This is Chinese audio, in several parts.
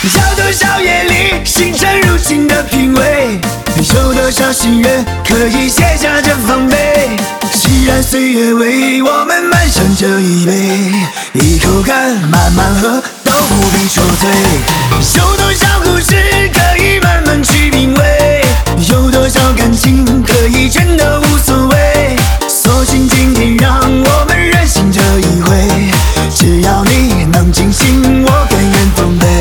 要多少夜里星辰如镜的品味，有多少心愿可以卸下这防备。既然岁月为我们满上这一杯，一口干慢慢喝，都不必说醉。有多少故事可以慢慢去品味，有多少感情可以全都无所谓。索性今天让我们任性这一回，只要你能尽兴，我甘愿奉陪。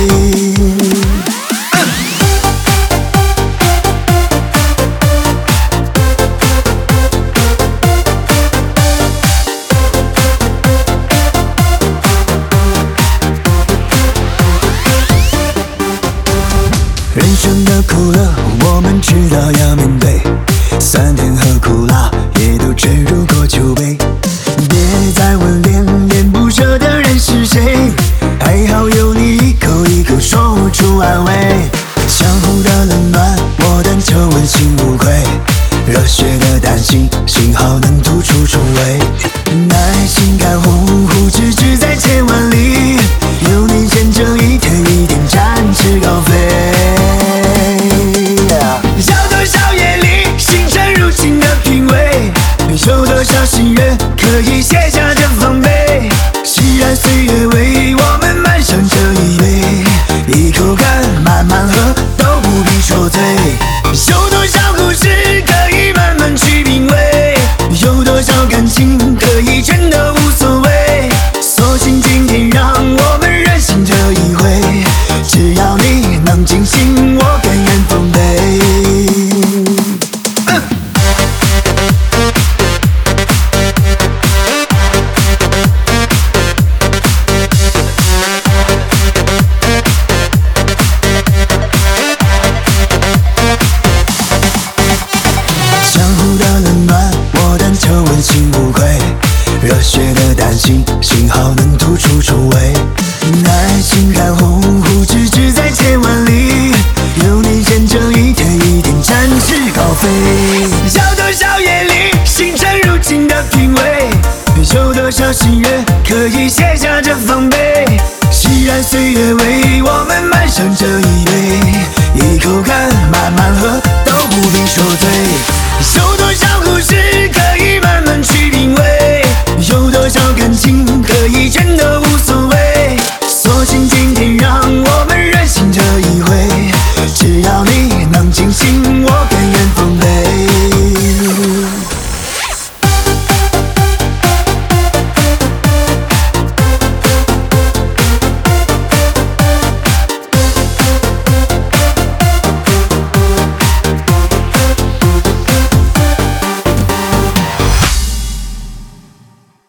人生的苦乐，我们知道要面对，酸甜和苦辣也都沉入过酒杯。别再问恋恋不舍的人是谁，还好有你一口一口说出安慰。相互的冷暖，我但求问心无愧，热血的担心，幸好能突出重围。那爱情看鸿鹄直至在千万里，有你见证一天一天展翅高飞。要多少夜里星辰如镜的品味，有多少心愿可以卸下这防备。既然岁月为我们满上这一杯，一口干慢慢喝，都不必说醉。有多少故事可以慢慢去品味，有多少感情可以全都无所谓。索性今天让我们任性这一回，只要你能尽兴，我甘愿奉陪。心无愧，热血的担心，幸好能突出重围。那爱情看鸿鹄直至在千万里，有你见证一天一天展翅高飞。要多少夜里星辰如镜的品味，有多少心愿可以卸下这防备。既然岁月为